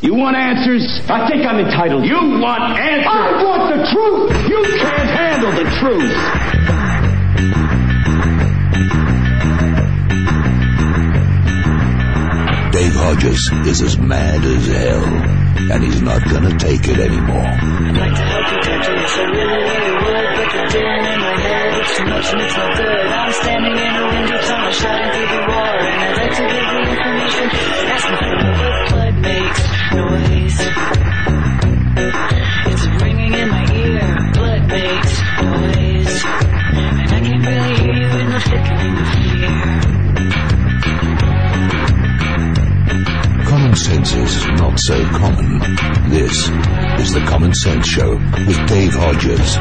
You want answers? I think I'm entitled. You want answers? I want the truth! You can't handle the truth! Dave Hodges is as mad as hell, and he's not gonna take it anymore. I'd like to help you touch it, so really, really would, but the din in my head, it's too much and it's no good. I'm standing in a window tunnel, shouting through the roar, and I'd like to give the information, asking for what blood makes noise. It's ringing in my ear, blood makes noise, and I can't really hear you in the flickering of fear. Common sense is not so common. This is the Common Sense Show with Dave Hodges.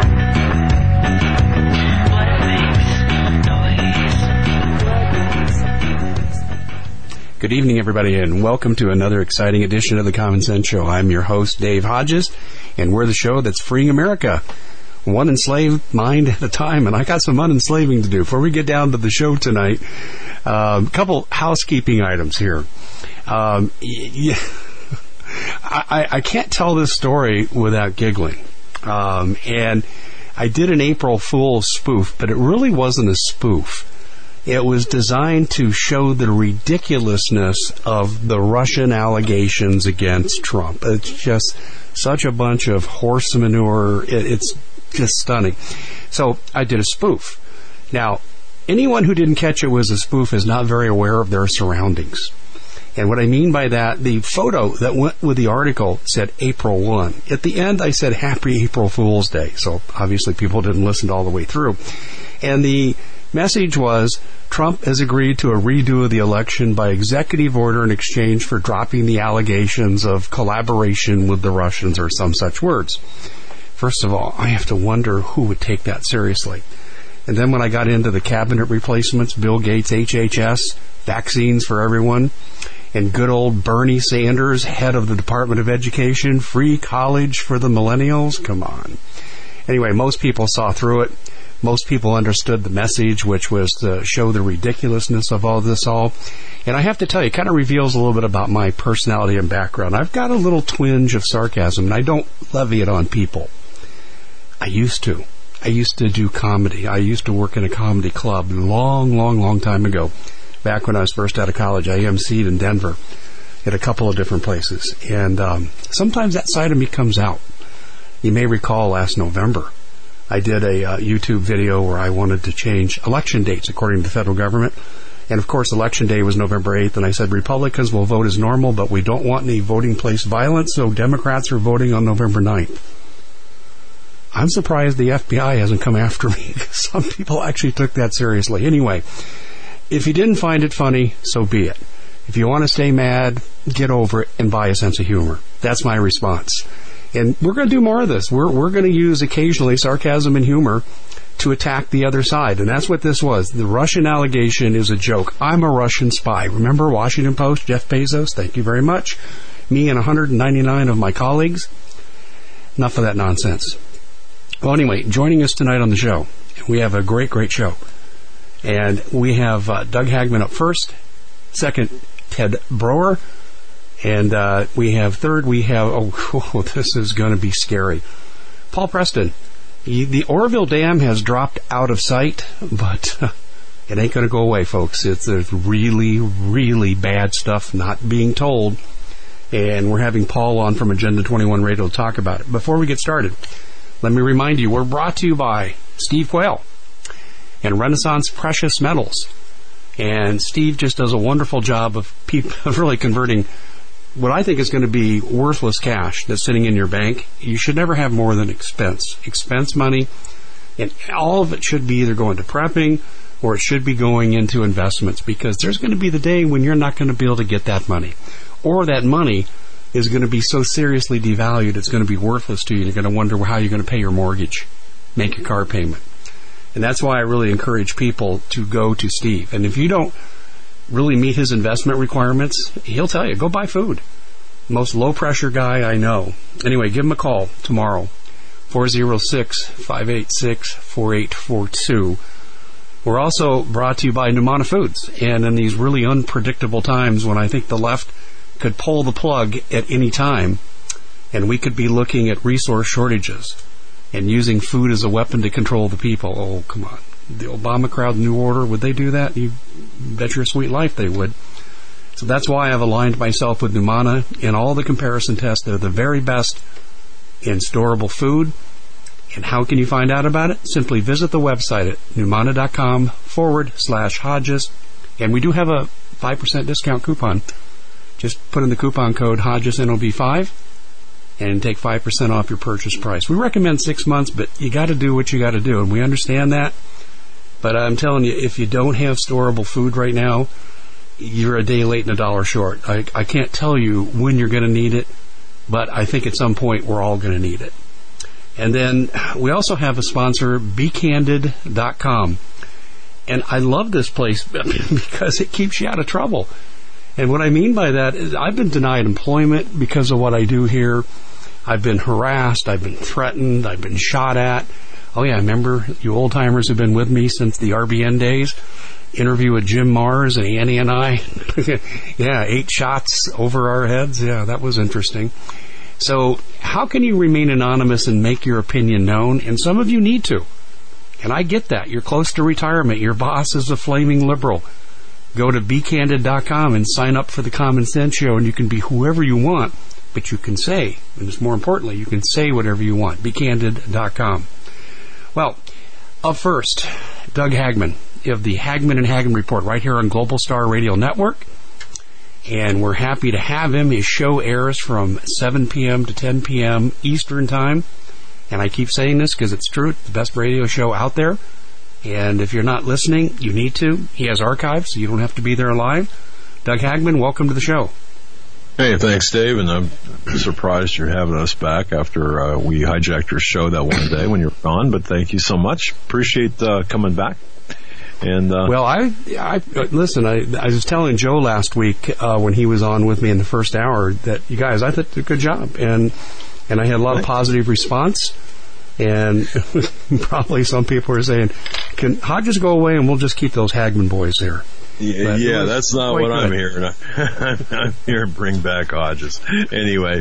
Good evening, everybody, and welcome to another exciting edition of the Common Sense Show. I'm your host, Dave Hodges, and we're the show that's freeing America, one enslaved mind at a time, and I got some unenslaving to do. Before we get down to the show tonight, a couple housekeeping items here. I can't tell this story without giggling. And I did an April Fool's spoof, but it really wasn't a spoof. It was designed to show the ridiculousness of the Russian allegations against Trump. It's just such a bunch of horse manure. It's just stunning. So I did a spoof. Now, anyone who didn't catch it was a spoof is not very aware of their surroundings. And what I mean by that, the photo that went with the article said April 1. At the end, I said Happy April Fool's Day. So obviously people didn't listen all the way through. And the message was, Trump has agreed to a redo of the election by executive order in exchange for dropping the allegations of collaboration with the Russians or some such words. First of all, I have to wonder who would take that seriously. And then when I got into the cabinet replacements, Bill Gates, HHS, vaccines for everyone, and good old Bernie Sanders, head of the Department of Education, free college for the millennials. Come on. Anyway, most people saw through it. Most people understood the message, which was to show the ridiculousness of all this all. And I have to tell you, it kind of reveals a little bit about my personality and background. I've got a little twinge of sarcasm, and I don't levy it on people. I used to. I used to do comedy. I used to work in a comedy club long time ago. Back when I was first out of college, I emceed in Denver at a couple of different places. And sometimes that side of me comes out. You may recall last November, I did a YouTube video where I wanted to change election dates according to the federal government. And, of course, Election Day was November 8th. And I said Republicans will vote as normal, but we don't want any voting place violence, so Democrats are voting on November 9th. I'm surprised the FBI hasn't come after me, because some people actually took that seriously. Anyway, if you didn't find it funny, so be it. If you want to stay mad, get over it and buy a sense of humor. That's my response. And we're going to do more of this. We're going to use occasionally sarcasm and humor to attack the other side. And that's what this was. The Russian allegation is a joke. I'm a Russian spy. Remember Washington Post, Jeff Bezos? Thank you very much. Me and 199 of my colleagues. Enough of that nonsense. Well, anyway, joining us tonight on the show, we have a great show. And we have Doug Hagman up first, second, Ted Broer, and we have third, this is going to be scary, Paul Preston. The Oroville Dam has dropped out of sight, but it ain't going to go away, folks. There's really bad stuff not being told, and we're having Paul on from Agenda 21 Radio to talk about it. Before we get started, let me remind you, we're brought to you by Steve Quayle and Renaissance Precious Metals. And Steve just does a wonderful job of really converting what I think is going to be worthless cash that's sitting in your bank. You should never have more than expense money, and all of it should be either going to prepping or it should be going into investments, because there's going to be the day when you're not going to be able to get that money, or that money is going to be so seriously devalued it's going to be worthless to you. You're going to wonder how you're going to pay your mortgage, make your car payment. And that's why I really encourage people to go to Steve. And if you don't really meet his investment requirements, he'll tell you, go buy food. Most low-pressure guy I know. Anyway, give him a call tomorrow, 406-586-4842. We're also brought to you by Numana Foods. And in these really unpredictable times when I think the left could pull the plug at any time, and we could be looking at resource shortages and using food as a weapon to control the people. Oh, come on. The Obama crowd, New Order, would they do that? You bet your sweet life they would. So that's why I've aligned myself with Numana in all the comparison tests. They're the very best in storable food. And how can you find out about it? Simply visit the website at numana.com/Hodges. And we do have a 5% discount coupon. Just put in the coupon code HodgesNOB5 and take 5% off your purchase price. We recommend 6 months, but you got to do what you got to do, and we understand that. But I'm telling you, if you don't have storable food right now, you're a day late and a dollar short. I can't tell you when you're going to need it, but I think at some point we're all going to need it. And then we also have a sponsor, BeCandid.com. And I love this place because it keeps you out of trouble. And what I mean by that is I've been denied employment because of what I do here. I've been harassed. I've been threatened. I've been shot at. Oh, yeah, I remember you old-timers who've been with me since the RBN days. Interview with Jim Mars and Annie and I. Yeah, 8 shots over our heads. Yeah, that was interesting. So how can you remain anonymous and make your opinion known? And some of you need to. And I get that. You're close to retirement. Your boss is a flaming liberal. Go to BeCandid.com and sign up for the Common Sense Show, and you can be whoever you want, but you can say, and it's more importantly, you can say whatever you want. BeCandid.com. Well, up first, Doug Hagman of the Hagman and Hagman Report right here on Global Star Radio Network. And we're happy to have him. His show airs from 7 p.m. to 10 p.m. Eastern Time. And I keep saying this because it's true. It's the best radio show out there. And if you're not listening, you need to. He has archives, so you don't have to be there live. Doug Hagman, welcome to the show. Hey, thanks, Dave. And I'm surprised you're having us back after we hijacked your show that one day when you were gone. But thank you so much. Appreciate coming back. And well, I listen. I was telling Joe last week when he was on with me in the first hour that you guys, I thought did a good job, and I had a lot of positive response. And probably some people are saying, "Can Hodges go away and we'll just keep those Hagman boys here?" Yeah, that's not what I'm hearing. I'm here to bring back Hodges. Anyway,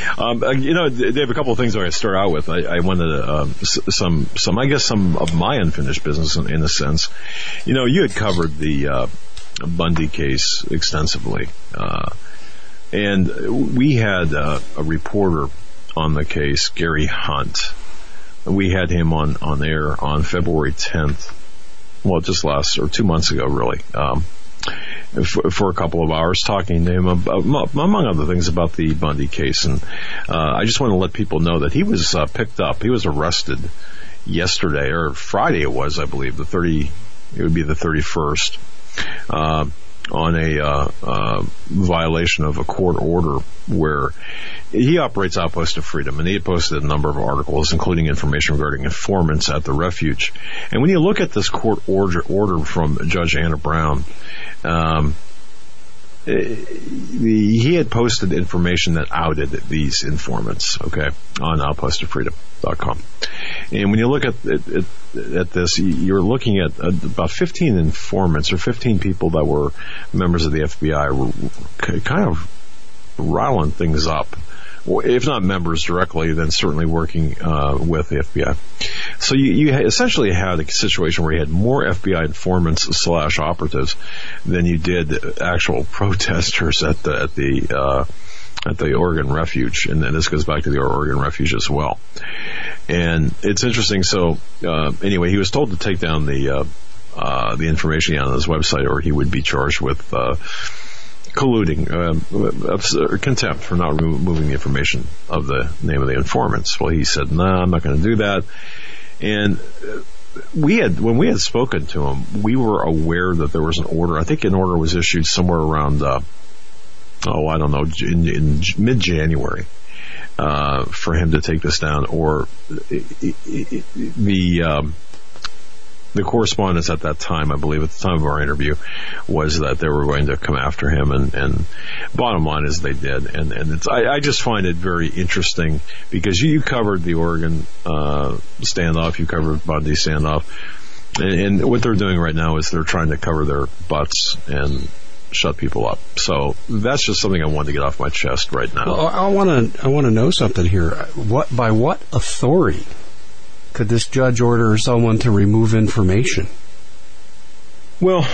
Dave, a couple of things I'm going to start out with. I wanted some of my unfinished business in a sense. You had covered the Bundy case extensively, and we had a reporter on the case, Gary Hunt. We had him on air on February 10th. Well, just 2 months ago, really, for a couple of hours, talking to him about, among other things, about the Bundy case. And I just want to let people know that he was picked up. He was arrested yesterday, or Friday it was, I believe, it would be the 31st, on a violation of a court order where he operates Outpost of Freedom, and he had posted a number of articles, including information regarding informants at the refuge. And when you look at this court order from Judge Anna Brown, he had posted information that outed these informants, okay, on outpostoffreedom.com. And when you look at this, you're looking at about 15 informants, or 15 people that were members of the FBI, were kind of rattling things up. If not members directly, then certainly working with the FBI. So you essentially had a situation where you had more FBI informants / operatives than you did actual protesters at the Oregon Refuge, and then this goes back to the Oregon Refuge as well. And it's interesting. So anyway, he was told to take down the information on his website, or he would be charged with colluding, contempt for not removing the information of the name of the informants. Well, he said, "No, I'm not going to do that." And when we had spoken to him, we were aware that there was an order. I think an order was issued somewhere around, I don't know, in mid-January, for him to take this down, or the correspondence at that time, I believe, at the time of our interview, was that they were going to come after him, and bottom line is they did. And I just find it very interesting, because you covered the Oregon standoff, you covered Bundy standoff, and what they're doing right now is they're trying to cover their butts and shut people up. So that's just something I wanted to get off my chest right now. Well, I want to know something here. By what authority could this judge order someone to remove information? Well,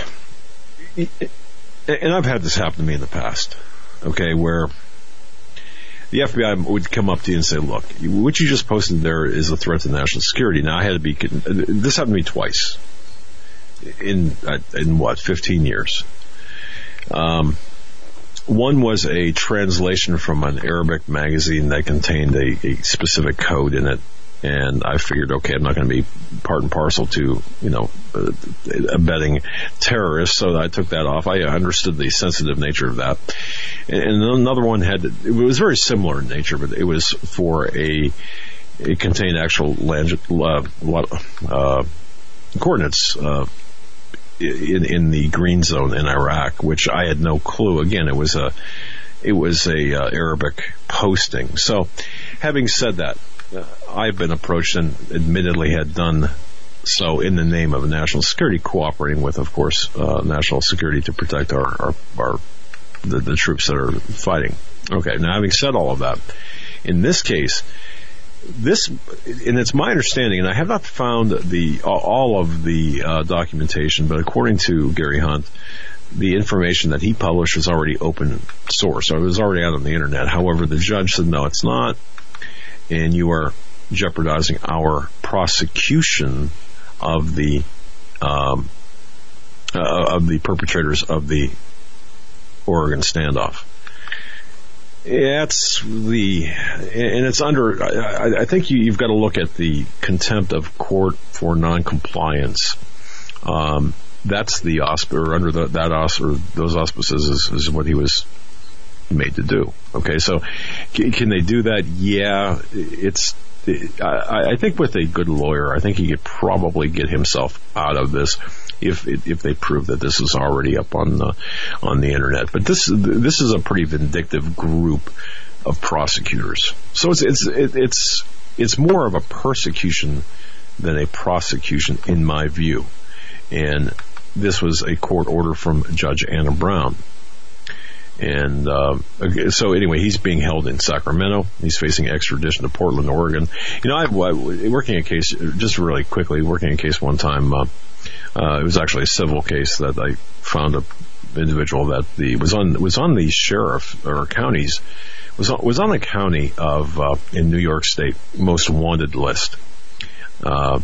and I've had this happen to me in the past, okay, where the FBI would come up to you and say, look, what you just posted there is a threat to national security. Now, this happened to me twice in 15 years. One was a translation from an Arabic magazine that contained a specific code in it. And I figured, okay, I'm not going to be part and parcel to, abetting terrorists, so I took that off. I understood the sensitive nature of that. And another one it was very similar in nature, but it was it contained actual coordinates in the green zone in Iraq, which I had no clue. Again, it was a Arabic posting. So, having said that, I've been approached and admittedly had done so in the name of national security, cooperating with, of course, national security to protect the troops that are fighting. Okay, now having said all of that, in this case, and it's my understanding, and I have not found all of the documentation, but according to Gary Hunt, the information that he published was already open source, so it was already out on the internet. However, the judge said, no, it's not, and you are jeopardizing our prosecution of the perpetrators of the Oregon standoff. It's under. I think you've got to look at the contempt of court for noncompliance. That's the under those auspices is what he was made to do. Okay, so can they do that? Yeah, I think with a good lawyer, I think he could probably get himself out of this if they prove that this is already up on the internet. But this is a pretty vindictive group of prosecutors. So it's more of a persecution than a prosecution, in my view. And this was a court order from Judge Anna Brown. And so anyway, he's being held in Sacramento. He's facing extradition to Portland, Oregon. I'm working a case, just really quickly, working a case one time. It was actually a civil case that I found an individual that was on the sheriff or counties, was on the county of in New York State most wanted list. A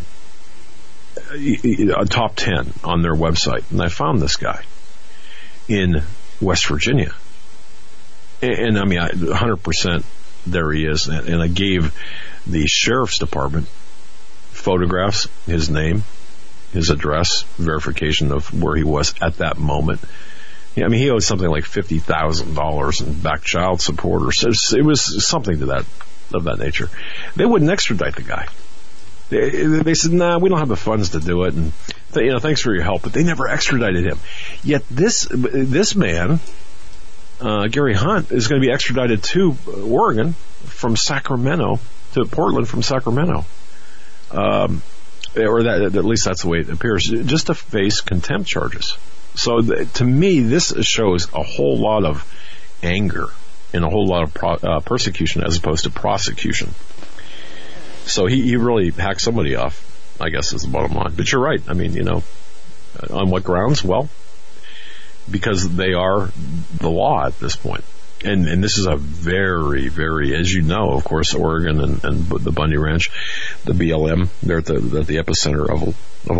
top 10 on their website, and I found this guy in West Virginia, and I mean, 100% there he is, and I gave the sheriff's department photographs, his name, his address, verification of where he was at that moment. I mean, he owed something like $50,000 in back child support, or it was something of that nature. They wouldn't extradite the guy. They said, nah, we don't have the funds to do it, and thanks for your help, but they never extradited him. Yet this man, Gary Hunt, is going to be extradited to Oregon from Sacramento to Portland from Sacramento, or at least that's the way it appears, just to face contempt charges. So to me, this shows a whole lot of anger and a whole lot of persecution as opposed to prosecution. So he really hacked somebody off, I guess, is the bottom line. But you're right. I mean, on what grounds? Well, because they are the law at this point. And this is a very, very, as you know, of course, Oregon and the Bundy Ranch, the BLM, they're at the epicenter of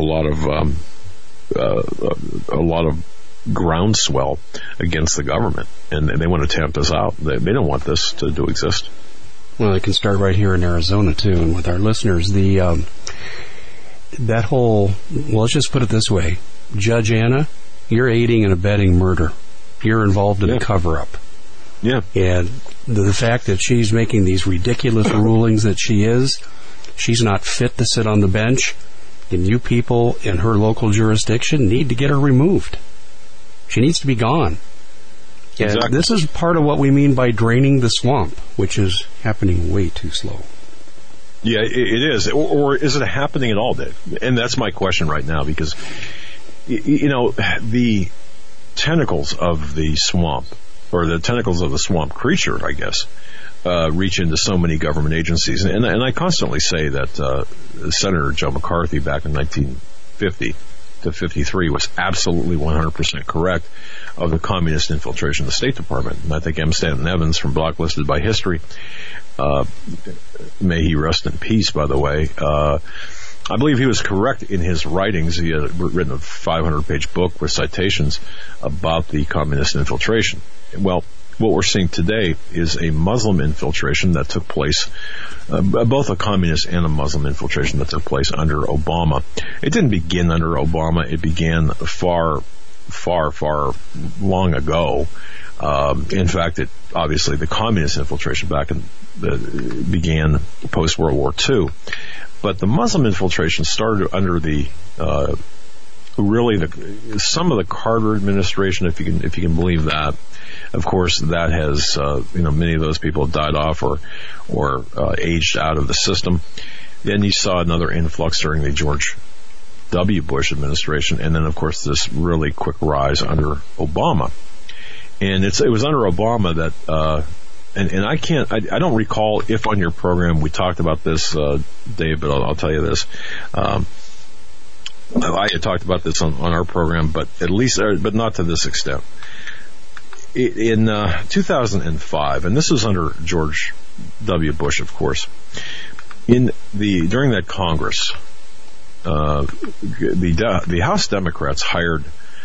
a lot of groundswell against the government, and they want to tamp us out. They don't want this to exist. Well, it can start right here in Arizona, too, and with our listeners. Let's just put it this way. Judge Anna, you're aiding and abetting murder. You're involved in the cover-up. Yeah. And the fact that she's making these ridiculous rulings that she's not fit to sit on the bench, and you people in her local jurisdiction need to get her removed. She needs to be gone. Exactly. And this is part of what we mean by draining the swamp, which is happening way too slow. Yeah, it is. Or is it happening at all, Dave? And that's my question right now, because, the tentacles of the swamp, or the tentacles of the swamp creature, I guess, reach into so many government agencies. And I constantly say that Senator Joe McCarthy back in 1950 to 53 was absolutely 100% correct of the communist infiltration of the State Department. And I think M. Stanton Evans from Blacklisted by History, may he rest in peace, by the way, I believe he was correct in his writings. He had written a 500-page book with citations about the communist infiltration. Well, what we're seeing today is a Muslim infiltration that took place, both a communist and a Muslim infiltration that took place under Obama. It didn't begin under Obama. It began far long ago. In fact, obviously the communist infiltration began post-World War II. But the Muslim infiltration started under some of the Carter administration, if you can believe that. Of course, that has many of those people have died off or aged out of the system. Then you saw another influx during the George W. Bush administration, and then of course this really quick rise under Obama. And it was under Obama that. And I don't recall if on your program we talked about this, Dave, but I'll tell you this. I had talked about this on our program, but but not to this extent. In 2005, and this was under George W. Bush, of course, during that Congress, the House Democrats hired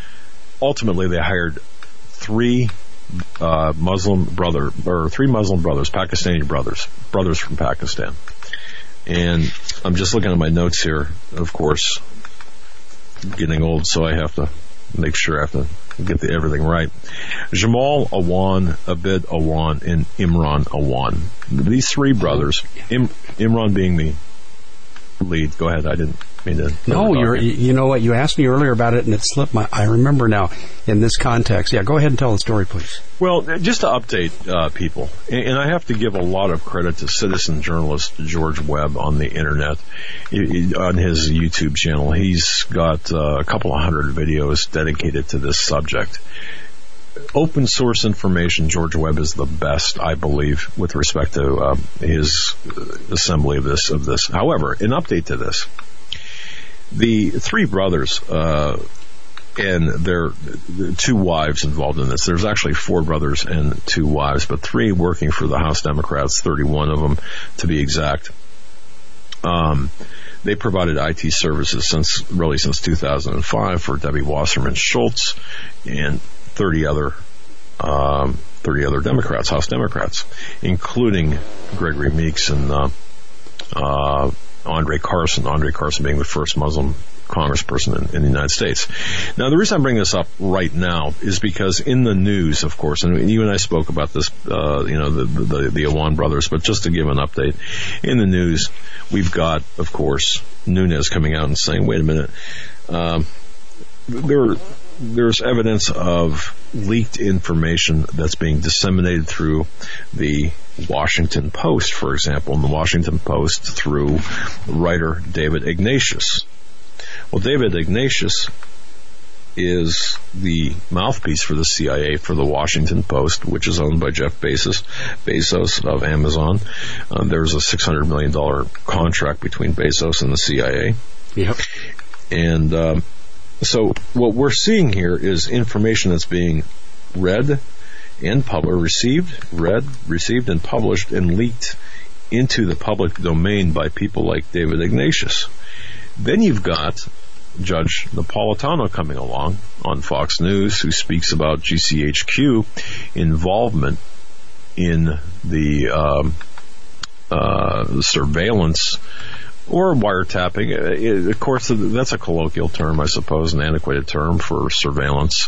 three Muslim brothers, Pakistani brothers from Pakistan. And I'm just looking at my notes here. Of course, I'm getting old, so I have to make sure I have to get everything right. Jamal Awan, Abid Awan, and Imran Awan. These three brothers, Imran being the lead. Go ahead. I didn't mean to. No, you know what? You asked me earlier about it, and it slipped my. I remember now in this context. Yeah, go ahead and tell the story, please. Well, just to update people, and I have to give a lot of credit to citizen journalist George Webb on the internet, on his YouTube channel. He's got a couple of hundred videos dedicated to this subject. Open source information, George Webb is the best, I believe, with respect to his assembly of this. However, an update to this. The three brothers and their two wives involved in this. There's actually four brothers and two wives, but three working for the House Democrats, 31 of them to be exact. They provided IT services since 2005 for Debbie Wasserman Schultz and 30 other Democrats, House Democrats, including Gregory Meeks and Andre Carson being the first Muslim congressperson in the United States. Now, the reason I bring this up right now is because in the news, of course, and you and I spoke about this, the Awan brothers, but just to give an update, in the news, we've got, of course, Nunes coming out and saying, wait a minute, there's evidence of leaked information that's being disseminated through the Washington Post, for example, in the Washington Post through writer David Ignatius. Well, David Ignatius is the mouthpiece for the CIA for the Washington Post, which is owned by Jeff Bezos of Amazon. There's a $600 million contract between Bezos and the CIA. Yep. And so what we're seeing here is information that's being read and received and published and leaked into the public domain by people like David Ignatius. Then you've got Judge Napolitano coming along on Fox News, who speaks about GCHQ involvement in the surveillance or wiretapping. Of course, that's a colloquial term, I suppose, an antiquated term for surveillance.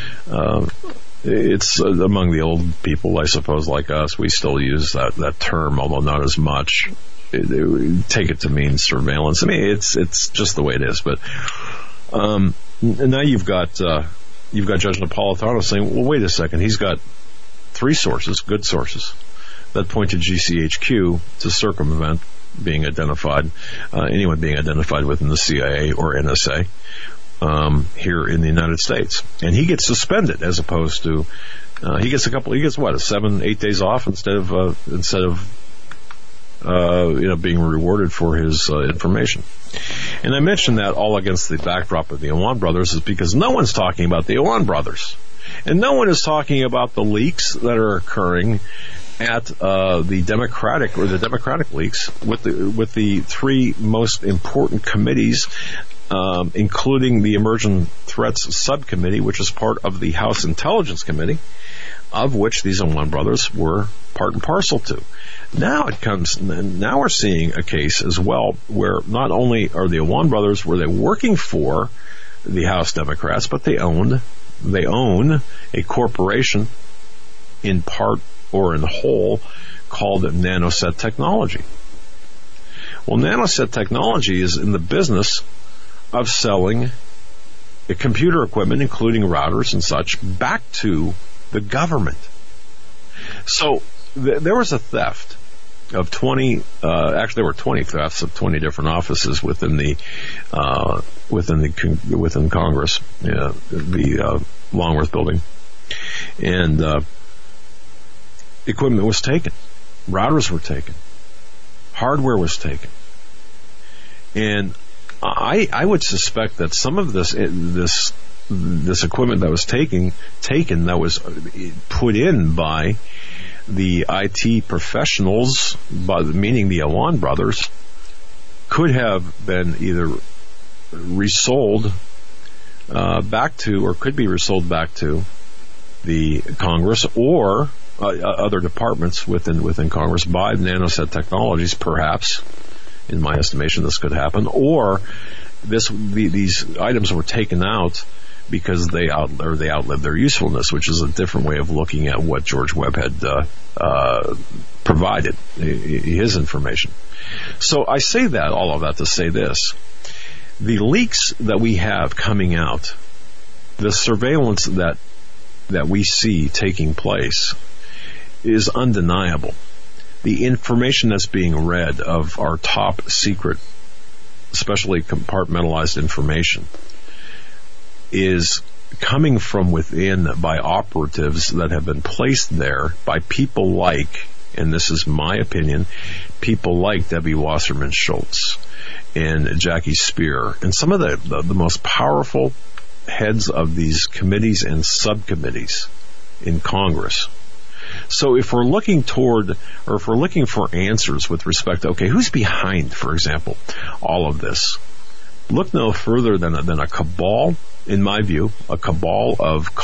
It's among the old people, I suppose, like us. We still use that term, although not as much. Take it to mean surveillance. I mean, it's just the way it is. But now you've got Judge Napolitano saying, well, wait a second. He's got three sources, good sources, that point to GCHQ to circumvent being identified, anyone being identified within the CIA or NSA. here in the United States, and he gets suspended as opposed to he gets 7-8 days off instead of being rewarded for his information. And I mentioned that all against the backdrop of the Awan brothers is because no one's talking about the Awan brothers, and no one is talking about the leaks that are occurring at the Democratic leaks with the three most important committees, including the Emerging Threats Subcommittee, which is part of the House Intelligence Committee, of which these Awan brothers were part and parcel to. Now we're seeing a case as well where not only are the Awan brothers were they working for the House Democrats, but they own a corporation in part or in whole called Nanoset Technology. Well, Nanoset Technology is in the business of selling computer equipment, including routers and such, back to the government. So there was a theft of 20. Actually, there were 20 thefts of 20 different offices within Congress, the Longworth building, and equipment was taken, routers were taken, hardware was taken, and I would suspect that some of this equipment that was taken that was put in by the IT professionals, meaning the Awan brothers, could have been either resold back to, or could be resold back to the Congress or other departments within Congress by Nanoset Technologies, perhaps. In my estimation, this could happen, or these items were taken out because they outlived their usefulness, which is a different way of looking at what George Webb had provided, his information. So I say all of that to say this: the leaks that we have coming out, the surveillance that we see taking place, is undeniable. The information that's being read of our top secret, especially compartmentalized information, is coming from within by operatives that have been placed there by people like, and this is my opinion, people like Debbie Wasserman Schultz and Jackie Spear and some of the most powerful heads of these committees and subcommittees in Congress. So if we're looking for answers with respect to, okay, who's behind, for example, all of this, look no further than a cabal, in my view, a cabal of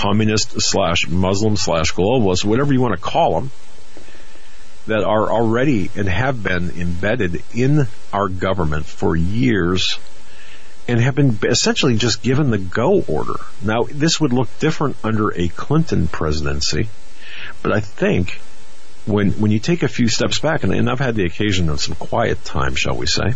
communist/Muslim/globalists, whatever you want to call them, that are already and have been embedded in our government for years and have been essentially just given the go order. Now, this would look different under a Clinton presidency, but I think when you take a few steps back, and I've had the occasion of some quiet time, shall we say,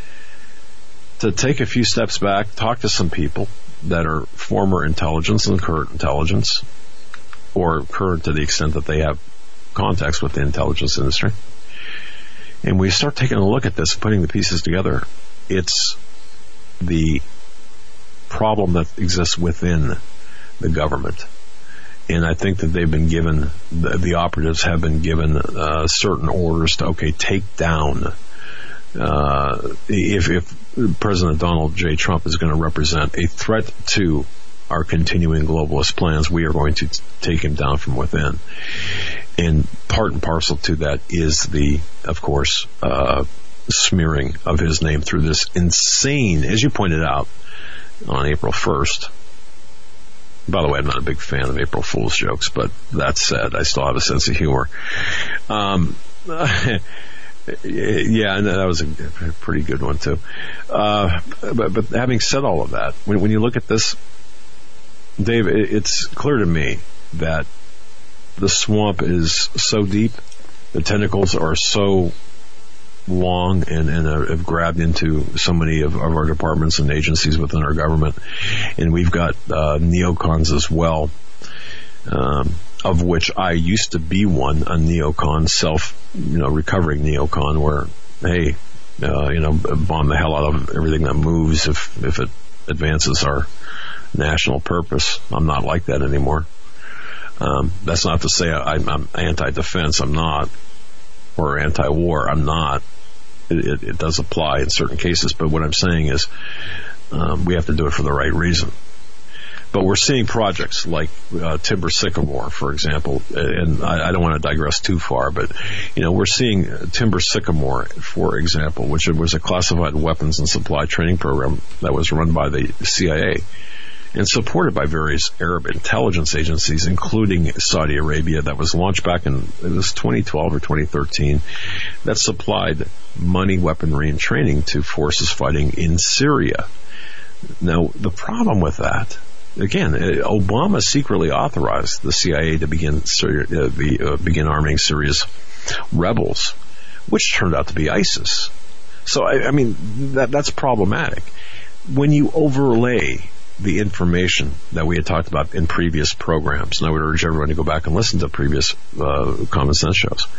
to take a few steps back, talk to some people that are former intelligence and current intelligence, or current to the extent that they have contacts with the intelligence industry, and we start taking a look at this, putting the pieces together, it's the problem that exists within the government. And I think that they've been given, the operatives have been given certain orders to, okay, take down. If President Donald J. Trump is going to represent a threat to our continuing globalist plans, we are going to take him down from within. And part and parcel to that is of course, smearing of his name through this insane, as you pointed out, on April 1st. By the way, I'm not a big fan of April Fool's jokes, but that said, I still have a sense of humor. Yeah, and that was a pretty good one too. But having said all of that, when you look at this, Dave, it's clear to me that the swamp is so deep, the tentacles are so long and have grabbed into so many of our departments and agencies within our government, and we've got neocons as well, of which I used to be one, a neocon, recovering neocon, where hey, bomb the hell out of everything that moves if it advances our national purpose. I'm not like that anymore. That's not to say I'm anti-defense. I'm not. Or anti-war. I'm not. It does apply in certain cases, but what I'm saying is we have to do it for the right reason. But we're seeing projects like Timber Sycamore, for example, and I don't want to digress too far, but we're seeing Timber Sycamore, for example, which was a classified weapons and supply training program that was run by the CIA and supported by various Arab intelligence agencies, including Saudi Arabia, that was launched back in, it was 2012 or 2013, that supplied money, weaponry, and training to forces fighting in Syria. Now, the problem with that, again, Obama secretly authorized the CIA to begin arming Syria's rebels, which turned out to be ISIS. So, I mean, that's problematic. When you overlay the information that we had talked about in previous programs, and I would urge everyone to go back and listen to previous Common Sense shows.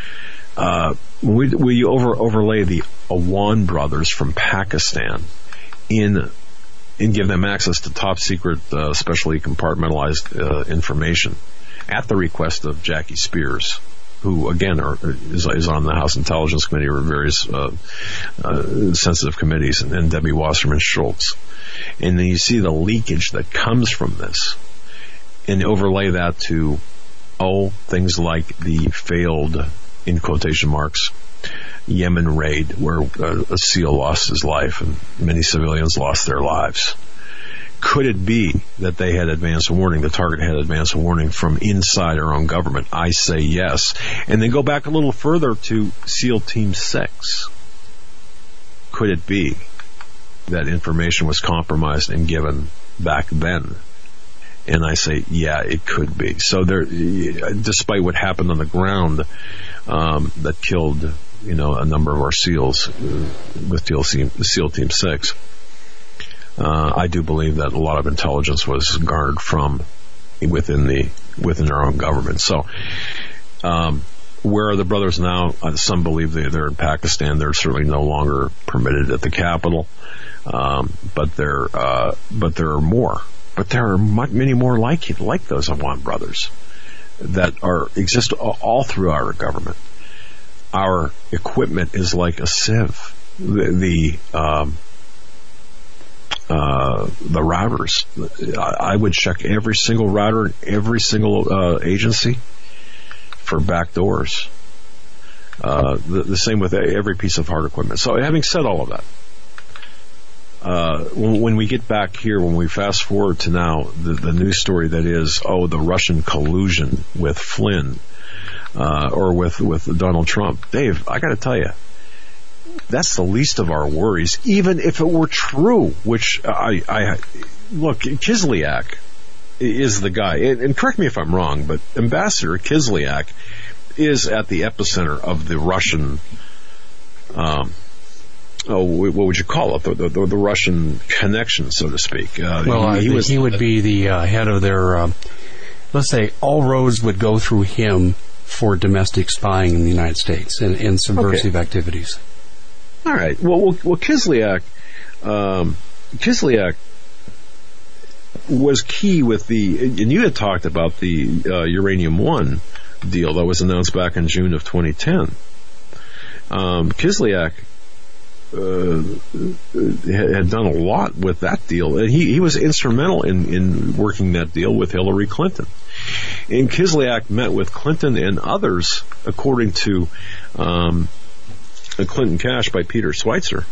We overlay the Awan brothers from Pakistan and give them access to top secret, specially compartmentalized information at the request of Jackie Spears, who again is on the House Intelligence Committee or various sensitive committees, and Debbie Wasserman Schultz. And then you see the leakage that comes from this, and overlay that to things like the failed, in quotation marks, Yemen raid, where a SEAL lost his life and many civilians lost their lives. Could it be that they had advance warning, the target had advance warning from inside our own government? I say yes. And then go back a little further to SEAL Team 6. Could it be that information was compromised and given back then? And I say, yeah, it could be. So there, despite what happened on the ground that killed, a number of our SEALs with SEAL Team 6, I do believe that a lot of intelligence was garnered from within our own government. So, where are the brothers now? Some believe they're in Pakistan. They're certainly no longer permitted at the Capitol, but there are more. But there are many more like those Awan brothers that exist all through our government. Our equipment is like a sieve. The routers. I would check every single router, every single agency for backdoors. The same with every piece of hard equipment. So, having said all of that, when we get back here, when we fast forward to now, the news story that is, the Russian collusion with Flynn, or with Donald Trump. Dave, I got to tell you, that's the least of our worries, even if it were true, which I look, Kislyak is the guy, and correct me if I'm wrong, but Ambassador Kislyak is at the epicenter of the Russian, what would you call it? The Russian connection, so to speak. He would be the head of their, let's say, all roads would go through him for domestic spying in the United States and subversive activities. All right. Well, Kislyak was key with and you had talked about the Uranium One deal that was announced back in June of 2010. Kislyak had done a lot with that deal, and he was instrumental in working that deal with Hillary Clinton. And Kislyak met with Clinton and others, according to Clinton Cash by Peter Schweitzer.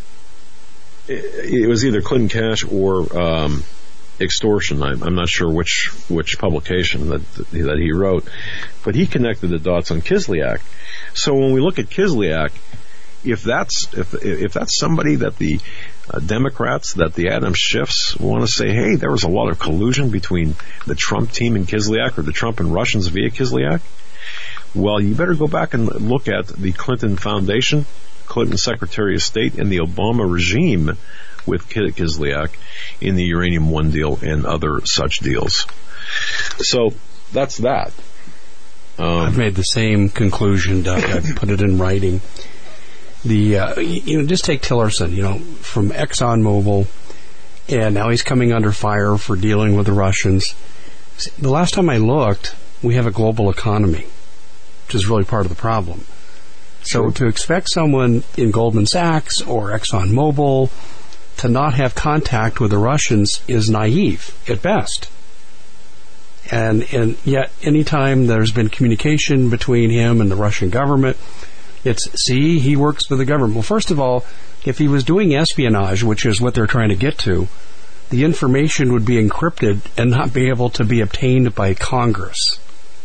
It was either Clinton Cash or Extortion. I'm not sure which publication that he wrote, but he connected the dots on Kislyak. So when we look at Kislyak, if that's somebody that the Democrats, that the Adam Schiffs want to say, hey, there was a lot of collusion between the Trump team and Kislyak, or the Trump and Russians via Kislyak, well, you better go back and look at the Clinton Foundation, Clinton Secretary of State, and the Obama regime with Kislyak in the Uranium One deal and other such deals. So that's that. I've made the same conclusion, Doug. I've put it in writing. Just take Tillerson, from ExxonMobil And now he's coming under fire for dealing with the Russians. The last time I looked, we have a global economy, which is really part of the problem. So to expect someone in Goldman Sachs or ExxonMobil to not have contact with the Russians is naive at best. And yet, anytime there's been communication between him and the Russian government, it's, see, he works for the government. Well, first of all, if he was doing espionage, which is what they're trying to get to, the information would be encrypted and not be able to be obtained by Congress.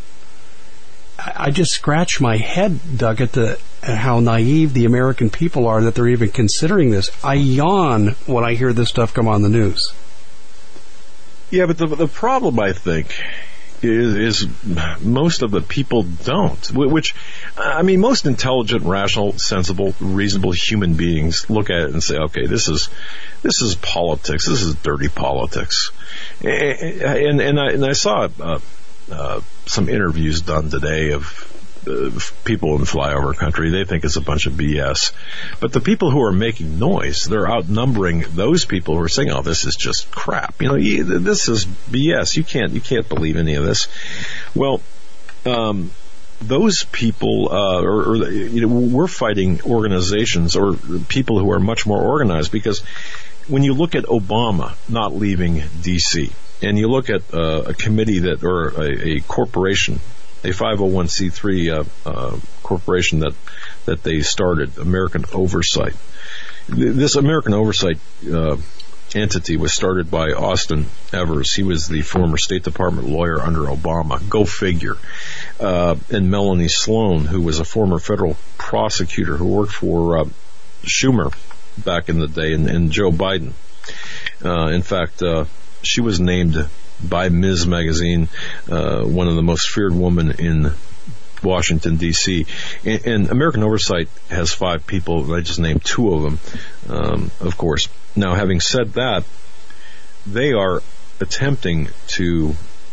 I just scratch my head, Doug, at how naive the American people are that they're even considering this. I yawn when I hear this stuff come on the news. Yeah, but the problem, I think, is most of the people don't. Which, I mean, most intelligent, rational, sensible, reasonable human beings look at it and say, okay, this is politics. This is dirty politics. And I saw some interviews done today of people in flyover country. They think it's a bunch of BS. But the people who are making noise, they're outnumbering those people who are saying, oh, this is just crap. You know, this is BS. You can't believe any of this. Well, those people, we're fighting organizations or people who are much more organized, because when you look at Obama not leaving D.C., and you look at a committee or a corporation, a 501c3 corporation that they started, American Oversight. This American Oversight entity was started by Austin Evers. He was the former State Department lawyer under Obama. Go figure. And Melanie Sloan, who was a former federal prosecutor who worked for Schumer back in the day, and Joe Biden. In fact, she was named by Ms. Magazine one of the most feared women in Washington, D.C. And American Oversight has 5 people. I just named 2 of them, of course. Now, having said that, they are attempting to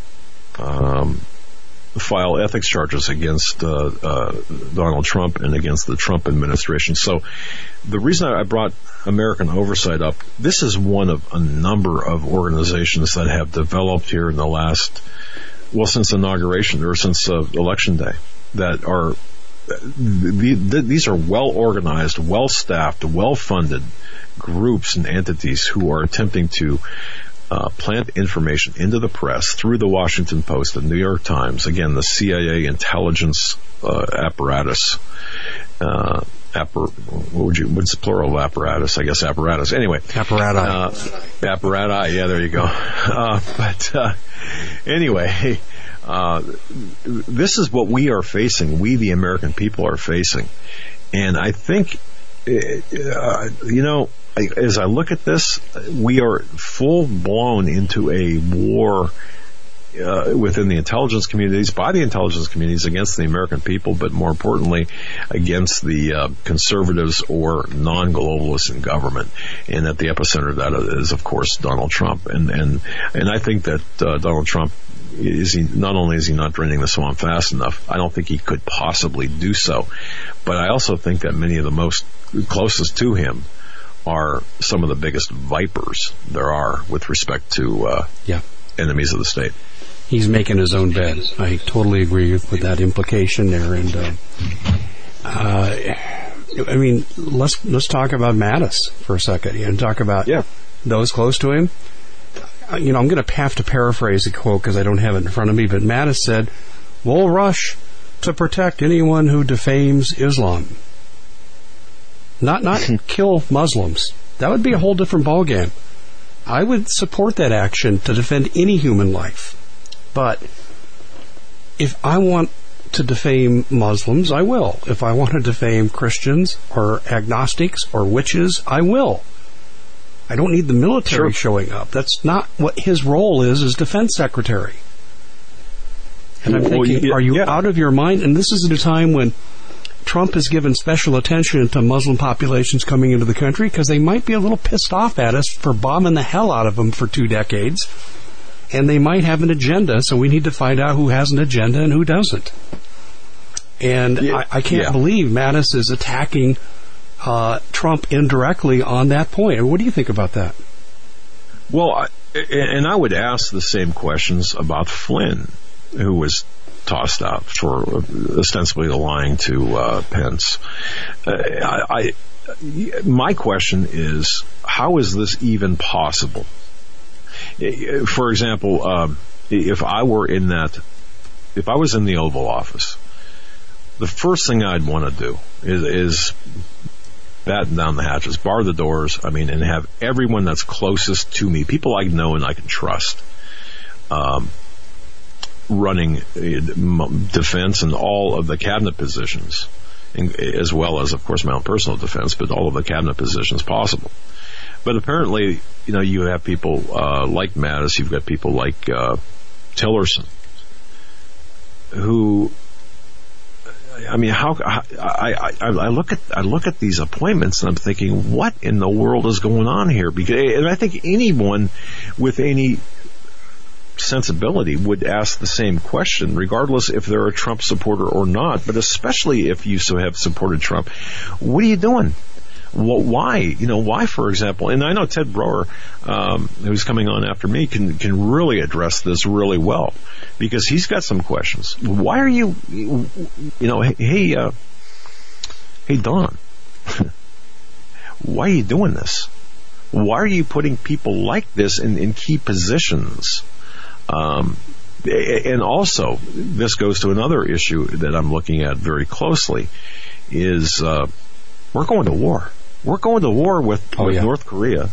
file ethics charges against Donald Trump and against the Trump administration. So the reason I brought American Oversight up, this is one of a number of organizations that have developed here in the last, since inauguration or since Election Day, that are, these are well-organized, well-staffed, well-funded groups and entities who are attempting to plant information into the press through the Washington Post, the New York Times, again, the CIA intelligence apparatus. What's the plural of apparatus? I guess apparatus. Anyway. Apparati. Apparati, yeah, there you go. Anyway, this is what we are facing. We, the American people, are facing. And I think, as I look at this, we are full-blown into a war within the intelligence communities, by the intelligence communities, against the American people, but more importantly, against the conservatives or non-globalists in government. And at the epicenter of that is, of course, Donald Trump. And I think that Donald Trump, not only is he not draining the swamp fast enough, I don't think he could possibly do so. But I also think that many of the most closest to him are some of the biggest vipers there are with respect to enemies of the state. He's making his own bed. I totally agree with that implication there. And I mean, let's talk about Mattis for a second and talk about those close to him. I'm going to have to paraphrase a quote because I don't have it in front of me, but Mattis said, "We'll rush to protect anyone who defames Islam. Not kill Muslims. That would be a whole different ballgame. I would support that action to defend any human life. But if I want to defame Muslims, I will. If I want to defame Christians or agnostics or witches, I will. I don't need the military showing up. That's not what his role is as defense secretary." And I'm thinking, are you out of your mind? And this is at a time when Trump has given special attention to Muslim populations coming into the country because they might be a little pissed off at us for bombing the hell out of them for 2 decades. And they might have an agenda, so we need to find out who has an agenda and who doesn't. And I can't believe Mattis is attacking Trump indirectly on that point. What do you think about that? Well, and I would ask the same questions about Flynn, who was tossed out for ostensibly lying to Pence. My question is, how is this even possible? For example, if I was in the Oval Office, the first thing I'd want to do is batten down the hatches, bar the doors, and have everyone that's closest to me, people I know and I can trust, running defense and all of the cabinet positions, as well as, of course, my own personal defense, but all of the cabinet positions possible. But apparently, you have people like Mattis, you've got people like Tillerson, who, I look at these appointments and I'm thinking, what in the world is going on here? And I think anyone with any sensibility would ask the same question, regardless if they're a Trump supporter or not, but especially if you have supported Trump. What are you doing? Why? Why, for example? And I know Ted Broer, who's coming on after me, can really address this really well, because he's got some questions. Why are you, hey, Don, why are you doing this? Why are you putting people like this in key positions? And also, this goes to another issue that I'm looking at very closely, is we're going to war. We're going to war with North Korea,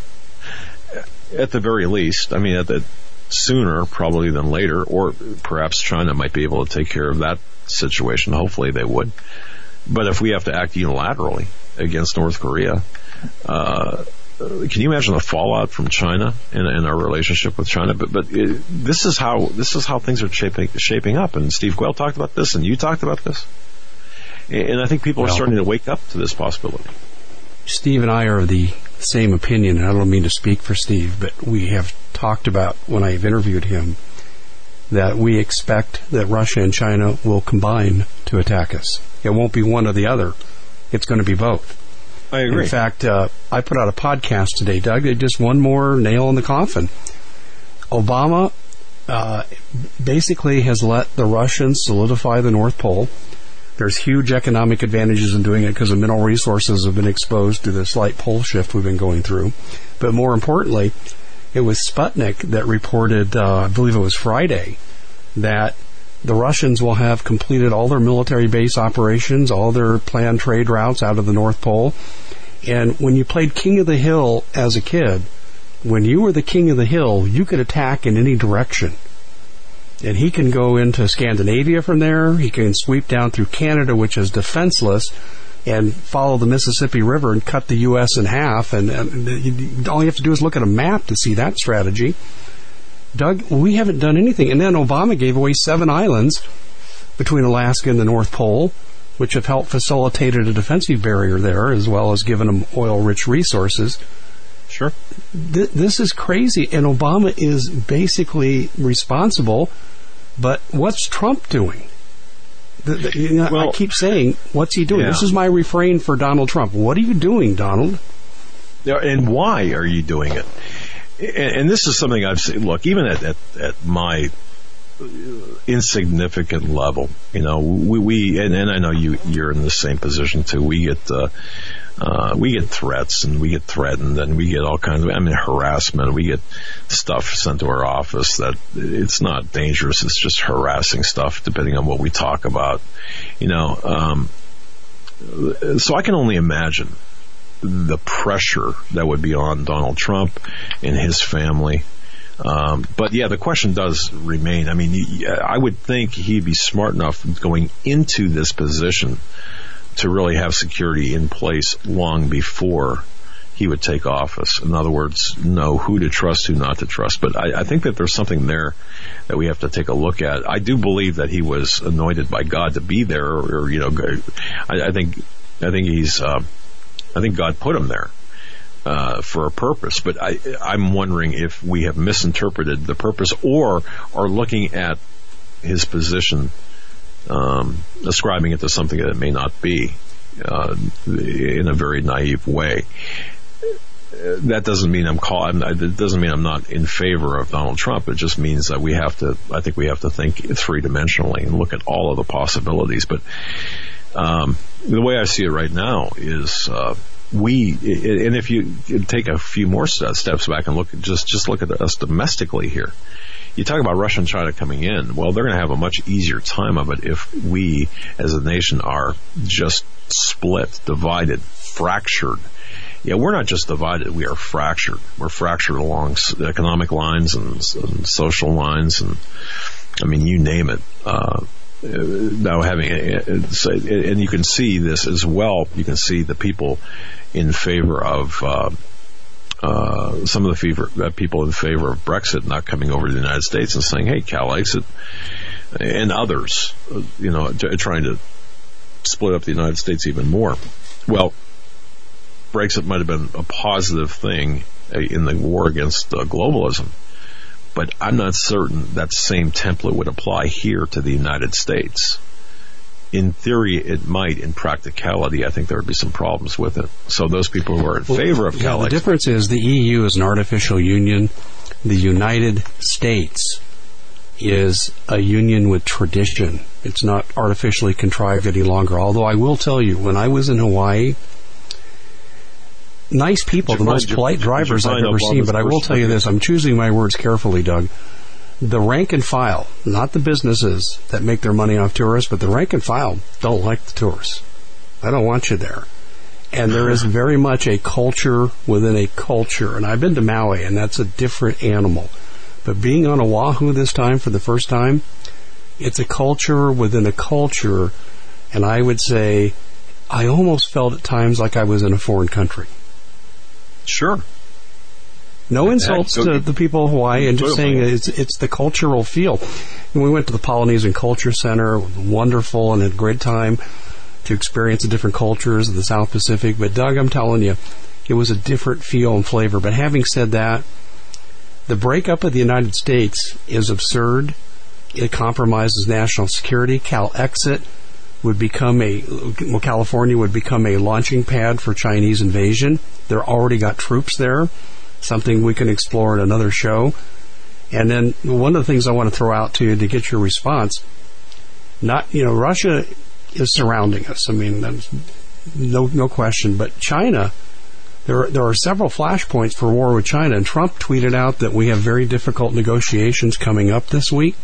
at the very least. Sooner probably than later, or perhaps China might be able to take care of that situation. Hopefully they would. But if we have to act unilaterally against North Korea, can you imagine the fallout from China and our relationship with China? But this is how things are shaping up. And Steve Quayle talked about this, and you talked about this. And I think people are starting to wake up to this possibility. Steve and I are of the same opinion, and I don't mean to speak for Steve, but we have talked about, when I've interviewed him, that we expect that Russia and China will combine to attack us. It won't be one or the other. It's going to be both. I agree. In fact, I put out a podcast today, Doug, just one more nail in the coffin. Obama basically has let the Russians solidify the North Pole. There's huge economic advantages in doing it because the mineral resources have been exposed to the slight pole shift we've been going through. But more importantly, it was Sputnik that reported, I believe it was Friday, that the Russians will have completed all their military base operations, all their planned trade routes out of the North Pole. And when you played King of the Hill as a kid, when you were the King of the Hill, you could attack in any direction. And he can go into Scandinavia from there. He can sweep down through Canada, which is defenseless, and follow the Mississippi River and cut the U.S. in half. And all you have to do is look at a map to see that strategy. Doug, we haven't done anything. And then Obama gave away 7 islands between Alaska and the North Pole, which have helped facilitate a defensive barrier there, as well as given them oil-rich resources. Sure. This is crazy, and Obama is basically responsible. But what's Trump doing? I keep saying, what's he doing? Yeah. This is my refrain for Donald Trump. What are you doing, Donald? And why are you doing it? And this is something I've seen. Look, even at my insignificant level, we and I know you're in the same position too. We get threats, and we get threatened, and we get all kinds of harassment. We get stuff sent to our office that it's not dangerous, it's just harassing stuff depending on what we talk about. So I can only imagine the pressure that would be on Donald Trump and his family. But yeah, the question does remain. I would think he'd be smart enough going into this position to really have security in place long before he would take office. In other words, know who to trust, who not to trust. But I think that there's something there that we have to take a look at. I do believe that he was anointed by God to be there, I think God put him there for a purpose. But I'm wondering if we have misinterpreted the purpose or are looking at his position, ascribing it to something that it may not be, in a very naive way. that doesn't mean it doesn't mean I'm not in favor of Donald Trump. It just means that I think we have to think three-dimensionally and look at all of the possibilities. But the way I see it right now is and if you take a few more steps back and look at us domestically here. You talk about Russia and China coming in. Well, they're going to have a much easier time of it if we, as a nation, are just split, divided, fractured. Yeah, we're not just divided, we are fractured. We're fractured along economic lines and social lines, and I mean, you name it. Now and you can see this as well. You can see the people in favor of some of the people in favor of Brexit not coming over to the United States and saying, "Hey, Cal-Exit," and others, trying to split up the United States even more. Well, Brexit might have been a positive thing in the war against globalism, but I'm not certain that same template would apply here to the United States. In theory, it might. In practicality, I think there would be some problems with it. So those people who are in favor of Cal-Exit... The difference is the EU is an artificial union. The United States is a union with tradition. It's not artificially contrived any longer. Although I will tell you, when I was in Hawaii, nice people, the most polite drivers I've ever seen, but I will tell you this, I'm choosing my words carefully, Doug. The rank and file, not the businesses that make their money off tourists, but the rank and file don't like the tourists. I don't want you there. And there is very much a culture within a culture. And I've been to Maui, and that's a different animal. But being on Oahu this time for the first time, it's a culture within a culture. And I would say I almost felt at times like I was in a foreign country. Sure. No insults to the people of Hawaii, and just saying it's the cultural feel. And we went to the Polynesian Culture Center, wonderful, and had a great time to experience the different cultures of the South Pacific. But Doug, I'm telling you, it was a different feel and flavor. But having said that, the breakup of the United States is absurd. It compromises national security. Cal-Exit would become California would become a launching pad for Chinese invasion. They're already got troops there. Something we can explore in another show. And then one of the things I want to throw out to you to get your response, Russia is surrounding us. I mean, that's no question. But China, there are several flashpoints for war with China, and Trump tweeted out that we have very difficult negotiations coming up this week.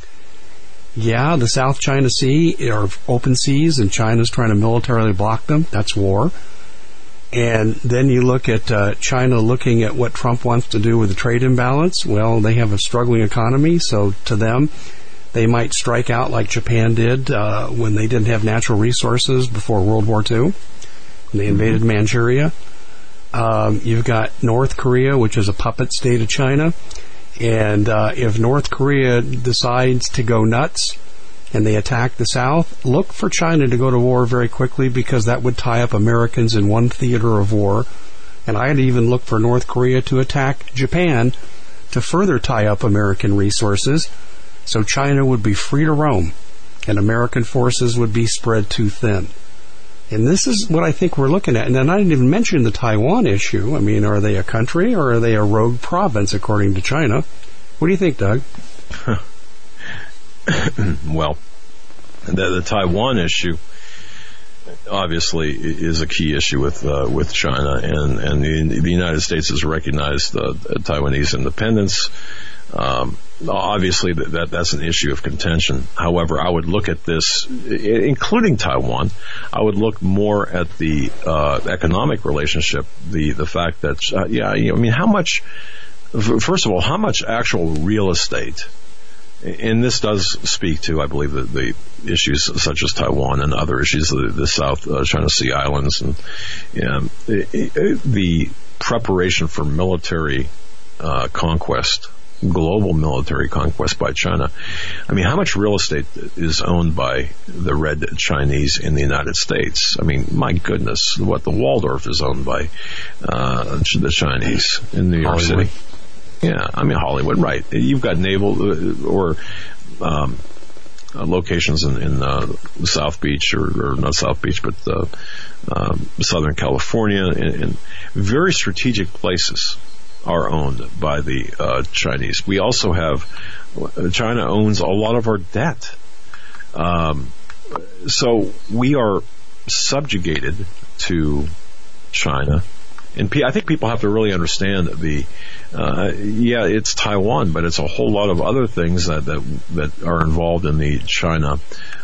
Yeah, the South China Sea are open seas, and China's trying to militarily block them. That's war. And then you look at China looking at what Trump wants to do with the trade imbalance. Well, they have a struggling economy, so to them, they might strike out like Japan did when they didn't have natural resources before World War II, when they invaded Manchuria. You've got North Korea, which is a puppet state of China. And if North Korea decides to go nuts and they attack the South, look for China to go to war very quickly, because that would tie up Americans in one theater of war. And I'd even look for North Korea to attack Japan to further tie up American resources. So China would be free to roam, and American forces would be spread too thin. And this is what I think we're looking at. And then I didn't even mention the Taiwan issue. I mean, are they a country or are they a rogue province, according to China? What do you think, Doug? Well, the Taiwan issue obviously is a key issue with China, and the United States has recognized Taiwanese independence. Obviously, that's an issue of contention. However, I would look at this, including Taiwan. I would look more at the economic relationship, the fact that how much? First of all, how much actual real estate? And this does speak to, I believe, the issues such as Taiwan and other issues, the South China Sea Islands, and the preparation for military conquest, global military conquest by China. I mean, how much real estate is owned by the Red Chinese in the United States? I mean, my goodness, the Waldorf is owned by the Chinese in New York Hollywood. City. Yeah, I mean, Hollywood, right. You've got naval or locations in South Beach, or not South Beach, but Southern California, and very strategic places are owned by the Chinese. We also have, China owns a lot of our debt. So we are subjugated to China. And I think people have to really understand it's Taiwan, but it's a whole lot of other things that are involved in the China,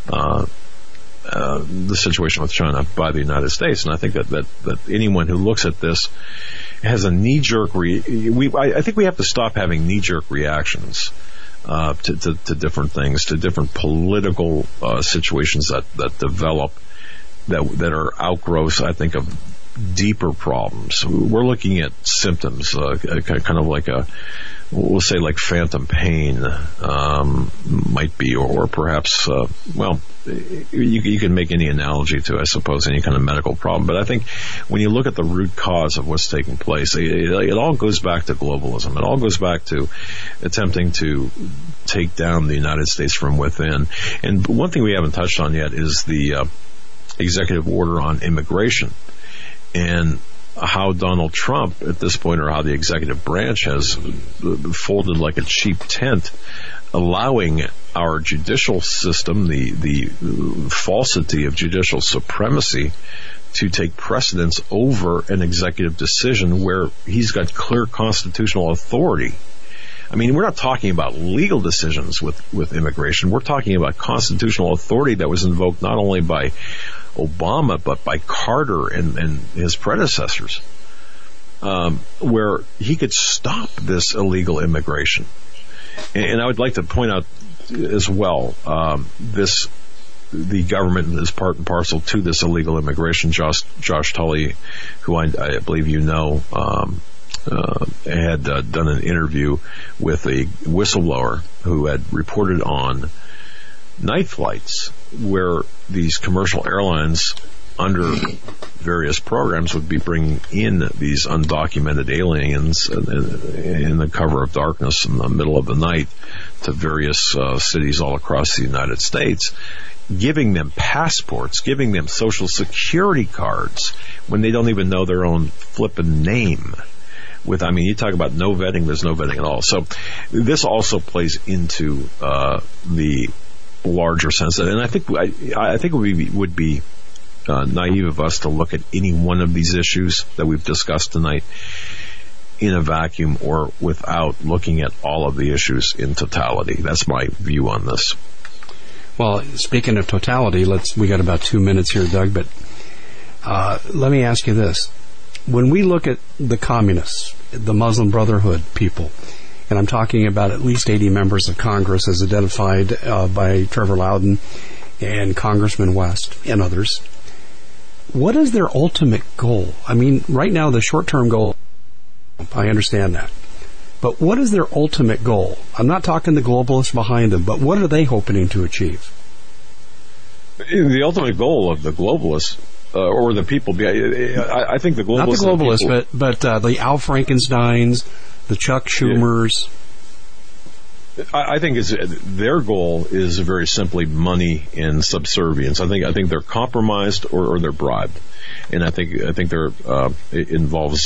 the situation with China by the United States. And I think that anyone who looks at this has a knee-jerk I think we have to stop having knee-jerk reactions to different things, to different political situations that develop that are outgrowths, I think, of deeper problems. We're looking at symptoms, kind of like we'll say like phantom pain, might be, or perhaps, you can make any analogy to, I suppose, any kind of medical problem. But I think when you look at the root cause of what's taking place, it all goes back to globalism. It all goes back to attempting to take down the United States from within. And one thing we haven't touched on yet is the executive order on immigration, and how Donald Trump at this point, or how the executive branch has folded like a cheap tent, allowing our judicial system, the falsity of judicial supremacy, to take precedence over an executive decision where he's got clear constitutional authority. I mean, we're not talking about legal decisions with immigration. We're talking about constitutional authority that was invoked not only by Obama, but by Carter and his predecessors, where he could stop this illegal immigration. And I would like to point out as well, the government is part and parcel to this illegal immigration. Josh Tully, who I believe you know, had done an interview with a whistleblower who had reported on night flights where these commercial airlines, under various programs, would be bringing in these undocumented aliens in the cover of darkness in the middle of the night to various cities all across the United States, giving them passports, giving them social security cards when they don't even know their own flippin' name. You talk about no vetting, there's no vetting at all. So this also plays into the larger sense, and I think it would be naive of us to look at any one of these issues that we've discussed tonight in a vacuum or without looking at all of the issues in totality. That's my view on this. Well, speaking of totality, we got about 2 minutes here, Doug, but let me ask you this. When we look at the communists, the Muslim Brotherhood people, and I'm talking about at least 80 members of Congress as identified by Trevor Loudon and Congressman West and others, what is their ultimate goal? I mean, right now the short-term goal, I understand that. But what is their ultimate goal? I'm not talking the globalists behind them, but what are they hoping to achieve? The ultimate goal of the globalists, or the people, I think the globalists... Not the globalists, but the Al Frankensteins, the Chuck Schumers. I think their goal is very simply money and subservience. I think they're compromised or they're bribed, and I think it involves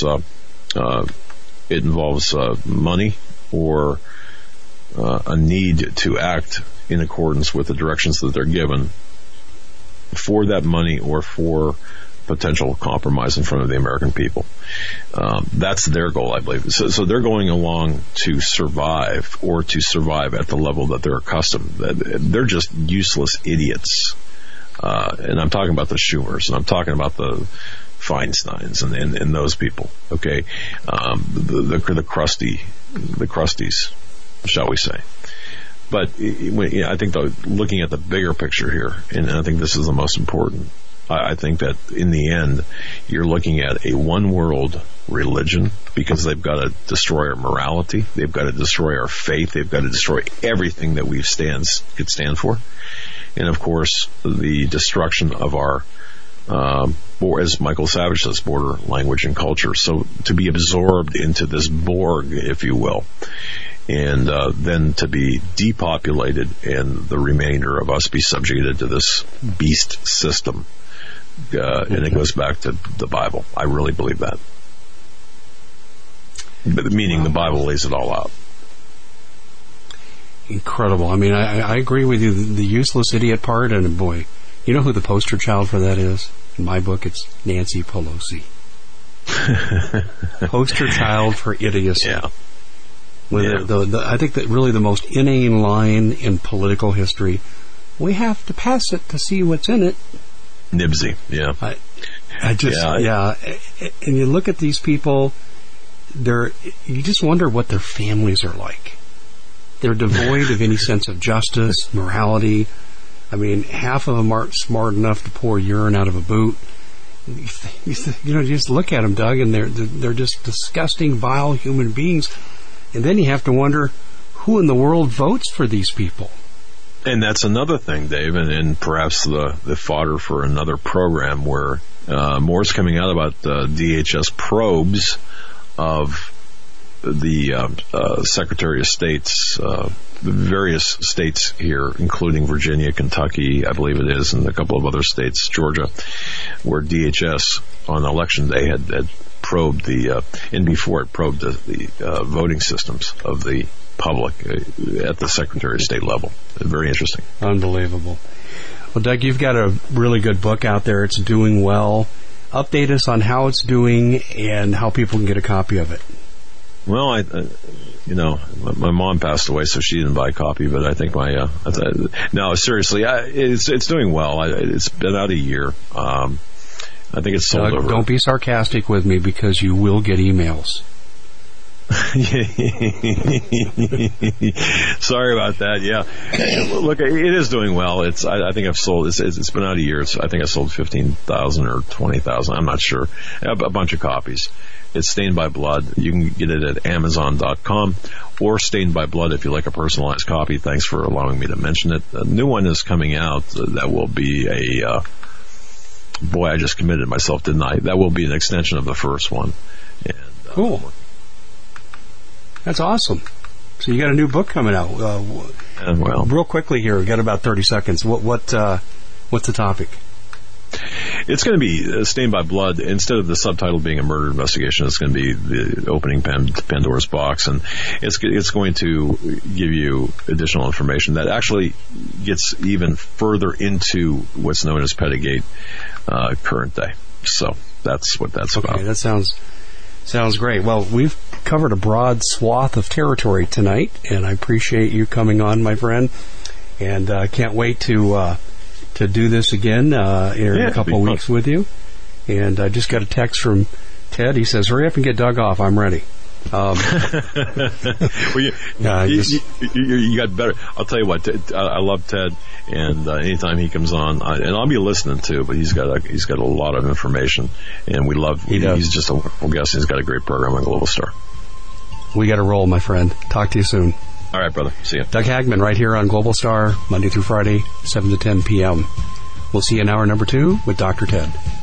money or a need to act in accordance with the directions that they're given for that money or for potential compromise in front of the American people. That's their goal, I believe. So they're going along to survive, or to survive at the level that they're accustomed. They're just useless idiots. And I'm talking about the Schumers, and I'm talking about the Feinsteins and those people. Okay, the crusties, shall we say? But I think looking at the bigger picture here, and I think this is the most important. I think that in the end, you're looking at a one-world religion, because they've got to destroy our morality, they've got to destroy our faith, they've got to destroy everything that we could stand for, and of course, the destruction of our, or as Michael Savage says, border language and culture. So to be absorbed into this Borg, if you will. and then to be depopulated and the remainder of us be subjugated to this beast system. And it goes back to the Bible. I really believe that. Meaning the Bible lays it all out. Incredible. I mean, I agree with you. The useless idiot part, and boy, you know who the poster child for that is? In my book, it's Nancy Pelosi. Poster child for idiocy. Yeah. I think that really the most inane line in political history, we have to pass it to see what's in it. Nibsy, yeah. And you look at these people, you just wonder what their families are like. They're devoid of any sense of justice, morality. I mean, half of them aren't smart enough to pour urine out of a boot. You just look at them, Doug, and they're just disgusting, vile human beings. And then you have to wonder, who in the world votes for these people? And that's another thing, Dave, and perhaps the fodder for another program where more's coming out about DHS probes of the Secretary of State's various states here, including Virginia, Kentucky, I believe it is, and a couple of other states, Georgia, where DHS on election day had probed and before it probed the voting systems of the public at the Secretary of State level. Very interesting. Unbelievable. Well, Doug, you've got a really good book out there. It's doing well. Update us on how it's doing and how people can get a copy of it. Well, my mom passed away, so she didn't buy a copy. But I think no, seriously, it's doing well. It's been out a year. I think it's sold over. Don't be sarcastic with me because you will get emails. Sorry about that. Yeah, look, it is doing well. I think I've sold. It's been out a year. I think I sold 15,000 or 20,000. I'm not sure. A bunch of copies. It's Stained by Blood. You can get it at Amazon.com or Stained by Blood if you like a personalized copy. Thanks for allowing me to mention it. A new one is coming out that will be boy, I just committed myself, didn't I? That will be an extension of the first one. And, cool. That's awesome. So you got a new book coming out. Real quickly here, we've got about 30 seconds. What's the topic? It's going to be Stained by Blood. Instead of the subtitle being a murder investigation, it's going to be the opening Pandora's box, and it's going to give you additional information that actually gets even further into what's known as Pettygate current day. So that's what that's about. Okay, that sounds great. Well, we've covered a broad swath of territory tonight, and I appreciate you coming on, my friend, and can't wait to do this again in a couple of weeks with you. And I just got a text from Ted. He says, hurry up and get Doug off. I'm ready. Well, you got better. I'll tell you what, I love Ted, and anytime he comes on, and I'll be listening too, but he's got a lot of information, and he's just a wonderful guest. He's got a great program on Global Star. We got to roll, my friend. Talk to you soon. All right, brother. See you. Doug Hagman right here on Global Star, Monday through Friday, 7 to 10 p.m. We'll see you in hour number 2 with Dr. Ted.